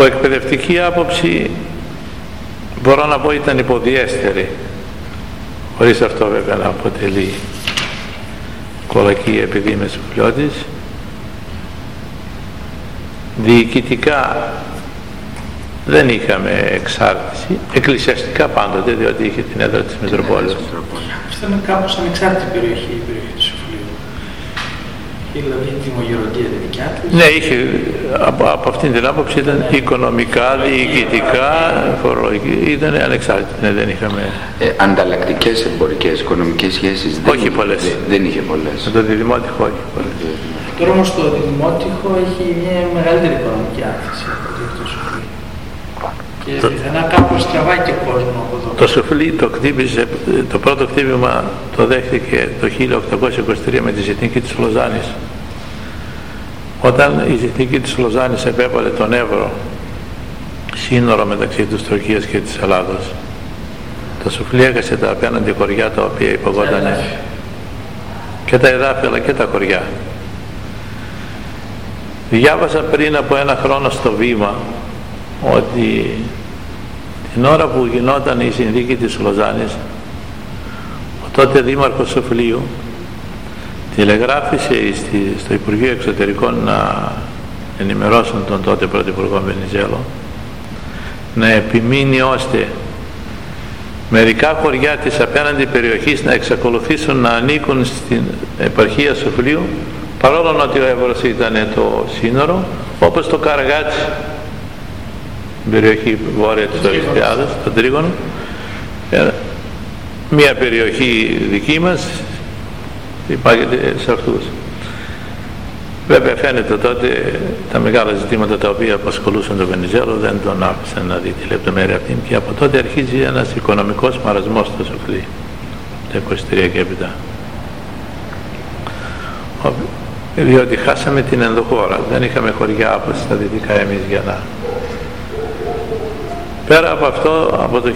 Από εκπαιδευτική άποψη μπορώ να πω ήταν υποδιέστερη, χωρίς αυτό βέβαια να αποτελεί κολακή επειδή είμαι σοφλιώτης. Διοικητικά δεν είχαμε εξάρτηση, εκκλησιαστικά πάντοτε, διότι είχε την έδρα της Μητροπόλεως. Αυτό είναι κάπως ανεξάρτητη περιοχή, η περιοχή του Σοφλίου. Δηλαδή η δημογεροντία τη δικιά της. Ναι, είχε, από αυτήν την άποψη ήταν οικονομικά, διοικητικά, φορολογική, ήταν ανεξάρτητη, ναι, δεν είχαμε... Ανταλλακτικές εμπορικές, οικονομικές σχέσεις όχι πολλές. Δεν είχε πολλές. Με το Διδημότυχο όχι πολλές. Τώρα όμως το Διδημότυχο έχει μια μεγαλύτερη οικονομική άφηση από το Σοφλί. Και πιθανά κάπως τραβάει και κόσμο από εδώ. Το Σοφλί το πρώτο χτύπημα το δέχτηκε το 1823 με τη Ζητνική της Λοζάνης. Όταν η Ζητνική της Λοζάνης επέβαλε τον Εύρο σύνορο μεταξύ της Τουρκίας και της Ελλάδος, το Σοφλί έχασε τα απέναντι χωριά τα οποία υπογόταν και τα εδάφη αλλά και τα χωριά. Διάβασα πριν από ένα χρόνο στο Βήμα ότι την ώρα που γινόταν η συνθήκη της Λοζάνης, ο τότε δήμαρχος Σοφλίου τηλεγράφησε στο Υπουργείο Εξωτερικών να ενημερώσουν τον τότε πρωθυπουργό Βενιζέλο να επιμείνει ώστε μερικά χωριά της απέναντι περιοχής να εξακολουθήσουν να ανήκουν στην επαρχία Σοφλίου, παρόλο ότι ο Εύρος ήταν το σύνορο, όπως το Καραγάτσι, την περιοχή βόρεια της Οριστιάδας, τον Τρίγωνο, μια περιοχή δική μας υπάγεται σε αυτούς. Βέβαια φαίνεται τότε τα μεγάλα ζητήματα τα οποία απασχολούσαν τον Βενιζέλο δεν τον άφησαν να δει τη λεπτομέρεια αυτή, και από τότε αρχίζει ένας οικονομικός μαρασμός στο Σοφλί, το 23 και έπειτα, διότι χάσαμε την ενδοχώρα, δεν είχαμε χωριά από στα δυτικά εμείς για να... Πέρα από αυτό, από το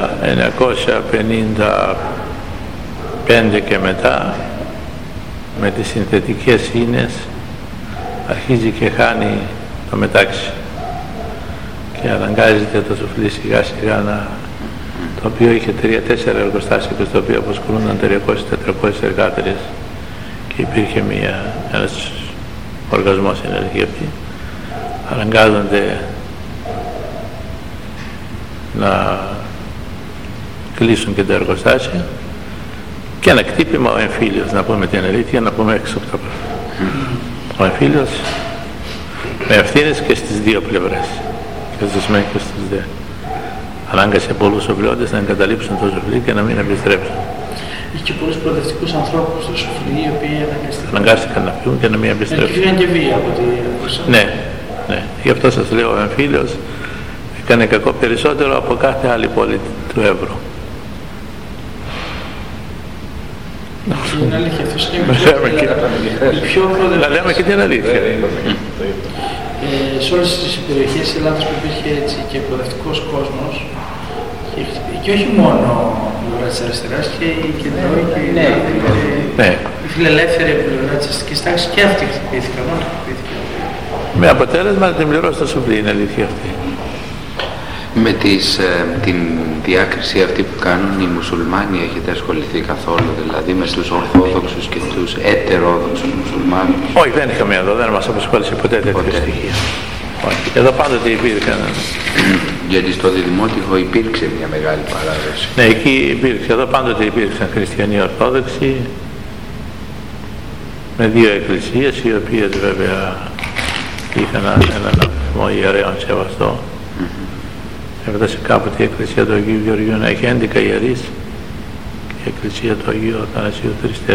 1955 και μετά, με τις συνθετικές ίνες αρχίζει και χάνει το μετάξι και αναγκάζεται το Σοφλί σιγά σιγά το οποίο είχε 3-4 εργοστάσια στο οποίο απασχολούνταν 300-400 εργάτες και υπήρχε ένας οργασμός ενεργή αυτή, αναγκάζονται να κλείσουν και τα εργοστάσια και ένα κτύπημα ο εμφύλιος, να πούμε την αλήθεια, να πούμε έξω από τα πράγματα. Ο εμφύλιος με ευθύνες και στις δύο πλευρές, και στους μεν και στους δε. Ανάγκασε πολλούς σοφλιώτες να εγκαταλείψουν το Σοφλί και να μην επιστρέψουν. Είχε και πολλούς προοδευτικούς ανθρώπους στο Σοφλί, οι οποίοι αναγκάστηκαν να φύγουν και να μην επιστρέψουν. Και φύγαν και βία από τη Ρωσία. Ναι, ναι. Γι' αυτό σας λέω, ο εμφύλιος έκανε κακό περισσότερο από κάθε άλλη πόλη του Εύρου. Είναι αλήθεια, αυτός είναι πιο να λέμε και την αλήθεια. Σε όλες τις περιοχές της Ελλάδας που υπήρχε έτσι και προοδευτικός κόσμος, και όχι μόνο η πλευρά της αριστεράς, και η κεντρώη και η φιλελεύθερη πλευρά της αστικής τάξης, και αυτοί χτυπήθηκαν, όλοι χτυπήθηκαν. Με αποτέλεσμα να την πληρώσει το Σοφλί, είναι αλήθεια αυτή. Με την διάκριση αυτή που κάνουν οι μουσουλμάνοι έχετε ασχοληθεί καθόλου, δηλαδή με τους ορθόδοξους και τους ετερόδοξους μουσουλμάνους? Όχι, δεν είχαμε εδώ, δεν μας απασχόλησε ποτέ τέτοια στοιχεία. Όχι. Εδώ πάντοτε υπήρχαν. Γιατί στο Διδημότυχο υπήρξε μια μεγάλη παράδοση. Ναι, εκεί υπήρξε, εδώ πάντοτε υπήρξαν χριστιανοί ορθόδοξοι με δύο εκκλησίες, οι οποίες βέβαια είχαν έναν αριθμό ιερέων σεβαστό. Έφτασε κάποτε η εκκλησία του Αγίου Γεωργίου να έχει 11 ιερείς και η εκκλησία του Αγίου Αθανασίου 3-4.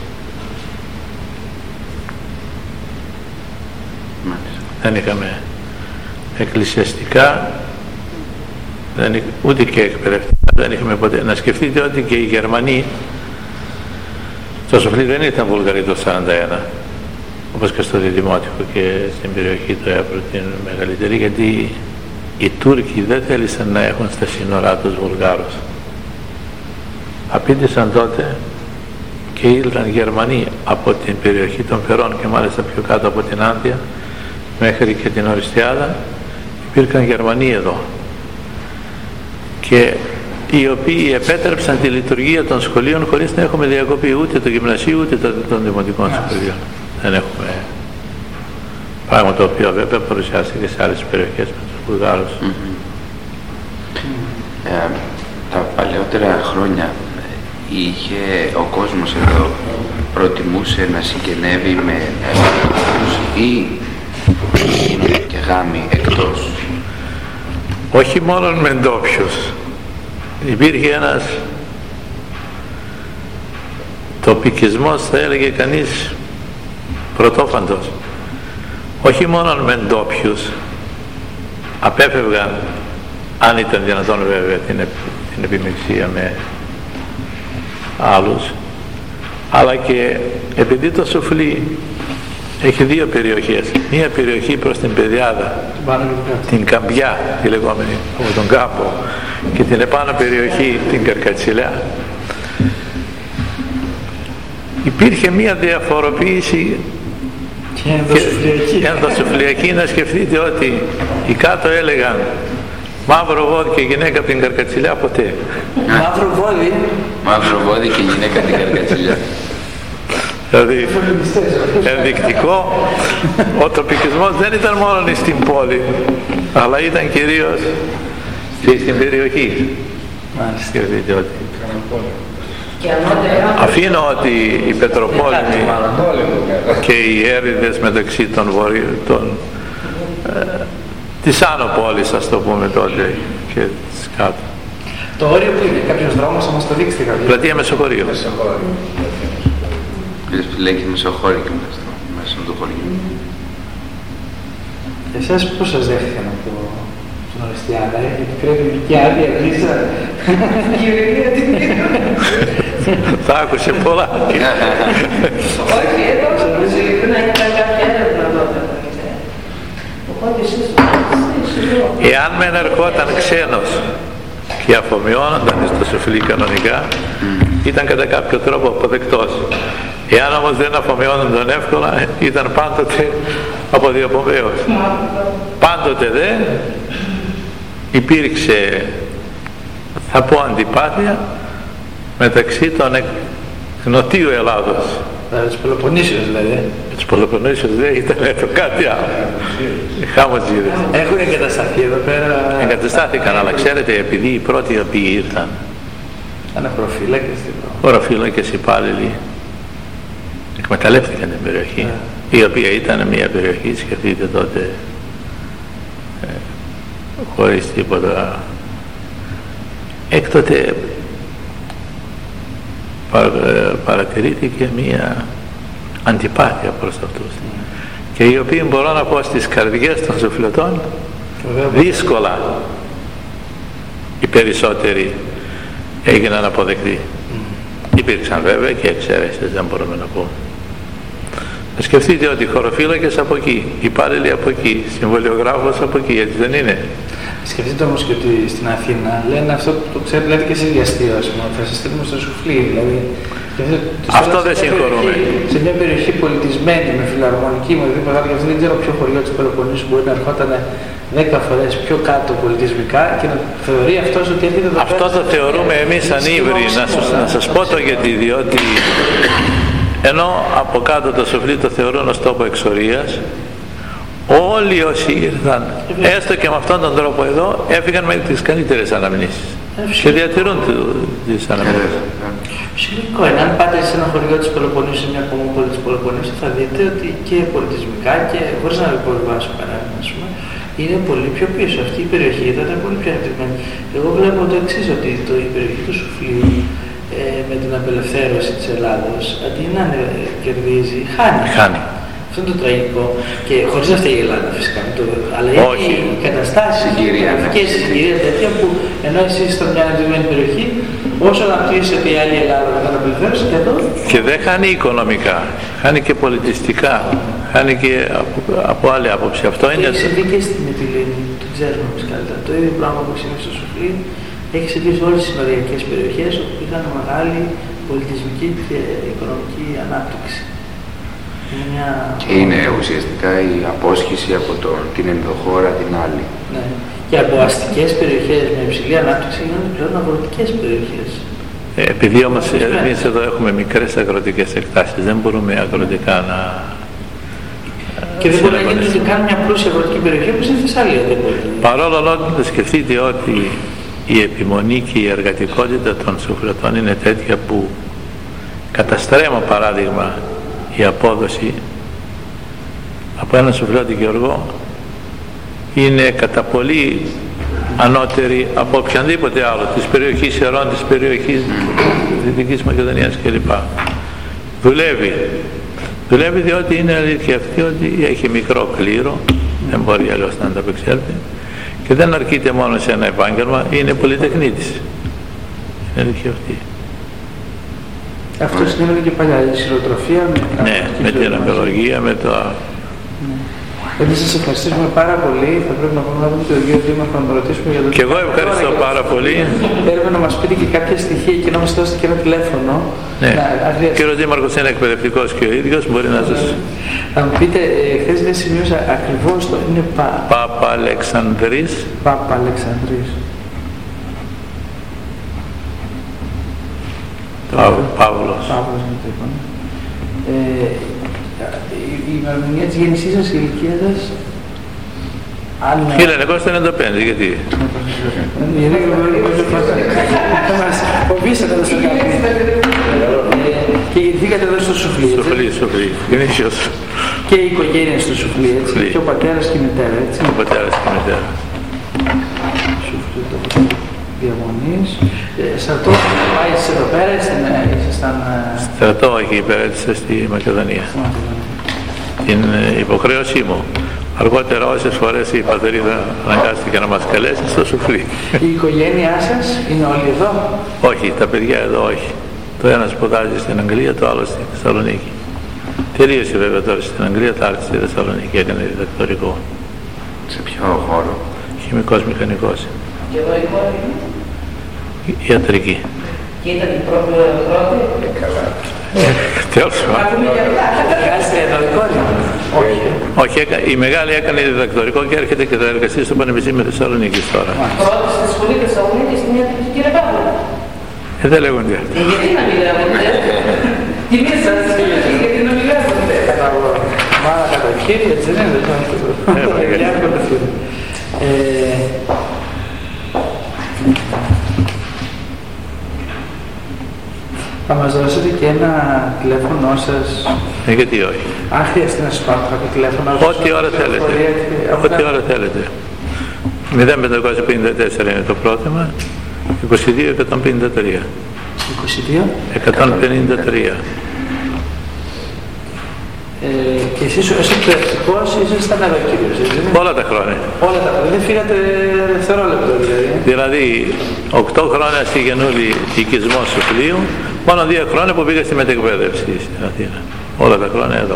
Δεν είχαμε εκκλησιαστικά, ούτε και εκπαιδευτικά, δεν είχαμε ποτέ. Να σκεφτείτε ότι και οι Γερμανοί στο Σοφλί δεν ήταν Βουλγαροί το 1941, όπως και στο Διδημότυχο και στην περιοχή του Εύρου την μεγαλύτερη, γιατί οι Τούρκοι δεν θέλησαν να έχουν στα σύνορά τους Βουλγάρους. Απήντησαν τότε και ήλθαν Γερμανοί από την περιοχή των Φερών και μάλιστα πιο κάτω από την Άντια μέχρι και την Οριστιάδα υπήρχαν Γερμανοί εδώ και οι οποίοι επέτρεψαν τη λειτουργία των σχολείων χωρίς να έχουμε διακοπή ούτε το γυμνασίου ούτε των δημοτικών σχολείων. Δεν έχουμε, πράγμα το οποίο βέβαια παρουσιάστηκε σε άλλες περιοχές με τους Βουλγάρους. Τα παλαιότερα χρόνια ο κόσμος εδώ προτιμούσε να συγγενεύει με ντόπιους ή γίνονται και γάμοι εκτός? Όχι μόνο με ντόπιους. Υπήρχε ένας τοπικισμός, θα έλεγε κανείς, πρωτόφαντος. Όχι μόνο με ντόπιους, απέφευγαν, αν ήταν δυνατόν βέβαια, την επιμεξία με άλλους, αλλά και επειδή το Σουφλί έχει δύο περιοχές, μία περιοχή προς την Πεδιάδα, την Καμπιά τη λεγόμενη, από τον Κάμπο, και την επάνω περιοχή την Καρκατσιλιά. Υπήρχε μία διαφοροποίηση και ενδοσουφλιακή. Να σκεφτείτε ότι οι κάτω έλεγαν μαύρο βόδι και γυναίκα από την Καρκατσιλιά ποτέ. Μαύρο βόδι και γυναίκα από την Καρκατσιλιά. Δηλαδή ενδεικτικό, ο τοπικισμός δεν ήταν μόνο στην πόλη, αλλά ήταν κυρίως στην περιοχή. Σκεφτείτε ότι αφήνω ότι οι Πετροπόλεμοι και οι έρηδες μεταξύ των της Άνω Πόλης, ας το πούμε τότε, και της κάτω. Το όριο που είναι, κάποιος δρόμος θα μας το δείξετε κάποιος? Πλατεία Μεσοχωρίου. Λέει και Μεσοχώρη και μέσα του χωριού. Εσάς πώς σας δέχτηκαν από τον Οριστιάνα, γιατί πρέπει και άδεια λύσα. Θα άκουσε πολλά. Όχι, εδώ να ήταν κάποια έρευνα τότε. Οπότε εσείς εάν μεν ερχόταν ξένος και αφομοιώνονταν στο Σουφλί κανονικά, ήταν κατά κάποιο τρόπο αποδεκτός. Εάν όμως δεν αφομοιώνονταν εύκολα, ήταν πάντοτε αποδιοπομπαίος. Πάντοτε δε υπήρξε, θα πω, αντιπάθεια μεταξύ των νοτίου Ελλάδος. Της Πελοποννήσεως δηλαδή. Της Πελοποννήσεως δεν ήταν το κάτι άλλο. Χάμοτζίδες. Έχουν εγκατασταθεί εδώ πέρα. Εγκαταστάθηκαν, αλλά ξέρετε, επειδή οι πρώτοι οι οποίοι ήρθαν, αναχωροφύλακες, χωροφύλακες υπάλληλοι, εκμεταλλεύτηκαν την περιοχή, η οποία ήταν μια περιοχή, σκεφτείτε τότε, χωρίς τίποτα. Έκτοτε παρατηρήθηκε μια αντιπάθεια προς αυτούς, και οι οποίοι, μπορώ να πω, στις καρδιές των Σουφλιωτών δύσκολα οι περισσότεροι έγιναν αποδεκτοί. Υπήρξαν βέβαια και εξαιρέσεις, δεν μπορούμε να πούμε. Σκεφτείτε ότι οι χωροφύλακες από εκεί, οι υπάλληλοι από εκεί, συμβολιογράφος από εκεί, έτσι δεν είναι? Σκεφτείτε όμως και ότι στην Αθήνα λένε αυτό που το ξέρετε, λέτε και εσείς για αστείο, θα σας στείλουμε στο Σουφλί, δηλαδή. Αυτό δεν συγχωρούμε. Σε μια περιοχή πολιτισμένη, με φιλαρμονική, με οτιδήποτε άλλο, γιατί δεν ξέρω ποιο χωριό της Πελοποννήσου μπορεί να ερχόταν 10 φορές πιο κάτω πολιτισμικά και να θεωρεί αυτός ότι έρχεται εδώ. Αυτό το θεωρούμε εμείς ανήβρι. Να σας πω το γιατί, διότι ενώ από κάτω το Σουφλί το θεωρούν ως τόπο εξορίας, όλοι όσοι ήρθαν, έστω και με αυτόν τον τρόπο εδώ, έφυγαν με τις καλύτερες αναμνήσεις και διατηρούν τις αναμνήσεις. Φυσικό είναι, αν πάτε σε ένα χωριό της Πελοποννήσου, σε μια κομμόπολη της Πελοποννήσου, θα δείτε ότι και πολιτισμικά και χωρίς να υποβιβάσω κανέναν, ας πούμε, είναι πολύ πιο πίσω. Αυτή η περιοχή ήταν πολύ πιο ανεπτυγμένη. Εγώ βλέπω το εξής, ότι η περιοχή του Σουφλίου με την απελευθέρωση της Ελλάδος, αντί να κερδίζει, χάνει. Αυτό είναι το τραγικό. Και χωρίς να φταίει η Ελλάδα φυσικά. Αλλά έχει καταστάσεις και συγκυρία τέτοια που ενώ εσείς είστε μια ανεπτυγμένη περιοχή, όσο αναπτύσσεται η άλλη Ελλάδα με την απελευθέρωση και εδώ. Και δεν χάνει οικονομικά, χάνει και πολιτιστικά, χάνει και από άλλη άποψη. Αυτό είναι. Έχει συμβεί και στην Μυτιλήνη, το ξέρουμε εμείς καλύτερα. Το ίδιο πράγμα που έχει συμβεί στο Σουφλί έχει συμβεί σε όλες τις συνοριακές περιοχές όπου είχαν μεγάλη πολιτισμική και οικονομική ανάπτυξη. Και είναι ουσιαστικά η απόσχηση από την ενδοχώρα την άλλη. Ναι. Και από αστικές περιοχές με υψηλή ανάπτυξη γίνονται πλέον αγροτικές περιοχές. Επειδή όμως εμείς εδώ έχουμε μικρές αγροτικές εκτάσεις, δεν μπορούμε αγροτικά να... Και δεν μπορεί να γίνει καν μια πλούσια αγροτική περιοχή όπως είναι η Θεσσαλία. Παρόλο ότι σκεφτείτε ότι η επιμονή και η εργατικότητα των σουφλετών είναι τέτοια που κατά στρέμμα παράδειγμα η απόδοση από έναν σουφλέτη Γεωργό είναι κατά πολύ ανώτερη από οποιονδήποτε άλλο της περιοχής Ιερών, της περιοχής Δυτικής Μακεδονίας κλπ. Δουλεύει διότι είναι αλήθεια αυτή ότι έχει μικρό κλήρο, δεν μπορεί αλλιώς να ανταπεξέλθει και δεν αρκείται μόνο σε ένα επάγγελμα, είναι πολυτεχνίτης. Είναι αλήθεια αυτή. Αυτό συνέβαινε και παλιά, η ξυλοτροφία με την αμπελοργία, με το... Εμείς σας ευχαριστήσουμε πάρα πολύ. Θα πρέπει να πούμε τον κύριο Δήμαρχο να τον ρωτήσουμε για το... Και εγώ ευχαριστώ πάρα πολύ. Θέλουμε να μας πείτε και κάποια στοιχεία και να μας δώσετε και ένα τηλέφωνο. Ναι. Ο κύριος Δήμαρχος είναι εκπαιδευτικός και ο ίδιος, μπορεί να σας... Θα μου πείτε, χθες δεν σημείωσα ακριβώς το... Είναι Παπα-Αλεξανδρής. Παπα-Αλεξανδρής. Παύλος. Η ημερομηνία της γέννησής σας, η ηλικία σας... 1995, γιατί... Θα μας φοβήσατε εδώ στο κάπου. Και γεννηθήκατε εδώ στο Σουφλί, έτσι. Σουφλί, γεννήσιος. Και η οικογένεια στο Σουφλί, έτσι. Και ο πατέρας και η μητέρα, έτσι. Ο πατέρας και η μητέρα. Σουφλί το διαμονής. Στρατό, πάει εδώ πέρα, ήσασταν... Στρατό, όχι, υπηρέτησα στη Μακεδονία. Την υποχρέωσή μου. Αργότερα όσες φορές η πατερίδα αναγκάστηκε να μας καλέσει στο Σουφλί. Η οικογένειά σας είναι όλοι εδώ? Όχι, τα παιδιά εδώ όχι. Το ένα σπουδάζει στην Αγγλία, το άλλο στη Θεσσαλονίκη. Τελείωσε βέβαια τώρα στην Αγγλία, θα έρθει στη Θεσσαλονίκη, έκανε διδακτορικό. Σε ποιο χώρο? Χημικός μηχανικός. Και εδώ η κόρη είναι? Ιατρική. Και ήταν η πρώτη? Καλά. Τέλος πάντων. Εδώ η κόρη? Όχι, η μεγάλη έκανε διδακτορικό και έρχεται και θα εργαστεί στο Πανεπιστήμιο Θεσσαλονίκης τώρα. Πρώτη στη σχολή Θεσσαλονίκης στην ιατρική, κύριε Παύλο. Δεν λέγονται. Γιατί να μην λέγονται? Τιμή σας, γιατί να μην λέγονται? Μα κατά χέρι, έτσι δεν είναι. Θα μας δώσετε και ένα τηλέφωνο σας? Γιατί όχι. Αν χρειαστεί να σας πάρω κάποιο τηλέφωνο? Ό,τι ώρα θέλετε. Ό,τι ώρα θέλετε. 0554 είναι το πρότυμα. 22-153. 153. Και εσείς ως εκπαιδευτικός ήσασταν εδώ κύριος, έτσι? Όλα τα χρόνια. Όλα τα χρόνια. Δεν φύγατε δευτερόλεπτο δηλαδή? Δηλαδή 8 χρόνια στη Γενούλη οικισμό Σουφλίου, μόνο 2 χρόνια που πήγα στη μετεκπαίδευση στην Αθήνα. Όλα τα χρόνια εδώ.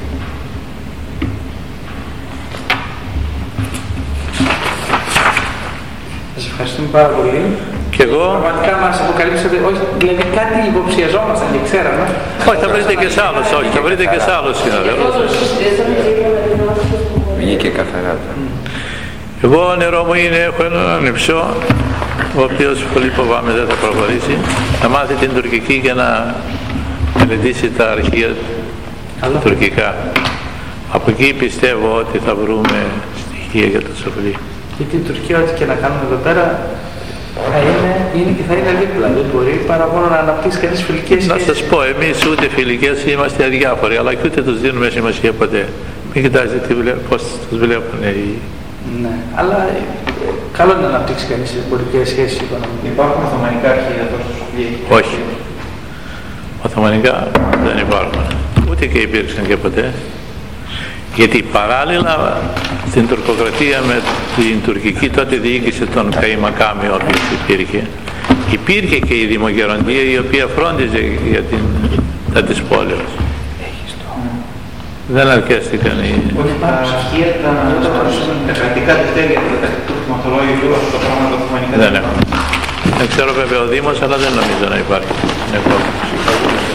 Σας ευχαριστούμε πάρα πολύ. Και εγώ... Πραγματικά μας αποκαλύψατε, όχι, δηλαδή κάτι υποψιαζόμασταν και ξέραμε. Όχι, θα βρείτε και σ' άλλους, όχι, θα βρείτε και σ' άλλους συναδέλφους. Βγήκε καθαρά. Εγώ ο νερό μου είναι, έχω έναν ανιψιό, ο οποίος πολύ φοβάμαι δεν θα προχωρήσει. Θα μάθει την τουρκική για να μελετήσει τα αρχεία τουρκικά. Από εκεί πιστεύω ότι θα βρούμε στοιχεία για το Σουφλί. Και την Τουρκία, ό,τι και να κάνουμε εδώ πέρα, θα είναι δίπλα. Δεν μπορεί παρά μόνο να αναπτύξει κανείς φιλικές σχέσεις. Να σας πω, εμείς ούτε φιλικές είμαστε αδιάφοροι, αλλά και ούτε τους δίνουμε σημασία ποτέ. Μην κοιτάζετε πώς τους βλέπουν οι... Ναι, αλλά καλό είναι να αναπτύξει κανείς πολιτικές σχέσεις οικονομικές. Υπάρχουν Οθωμανικά αρχεία εδώ στο Σουφλί? Όχι. Οθωμανικά δεν υπάρχουν. Ούτε και υπήρξαν και ποτέ. Γιατί παράλληλα στην τουρκοκρατία με την τουρκική τότε διοίκηση των Καϊμακάμι, ο οποίος υπήρχε και η δημογεροντία η οποία φρόντιζε για τα της πόλεως. Δεν αρκέστηκαν οι... Όχι, τα αρχεία, τα κρατικά τευτέρια, το χρηματολόγιο, τα πράγματα Οθωμανικά δεν έχουν. Δεν ξέρω βέβαια ο Δήμος, αλλά δεν νομίζω να υπάρχει.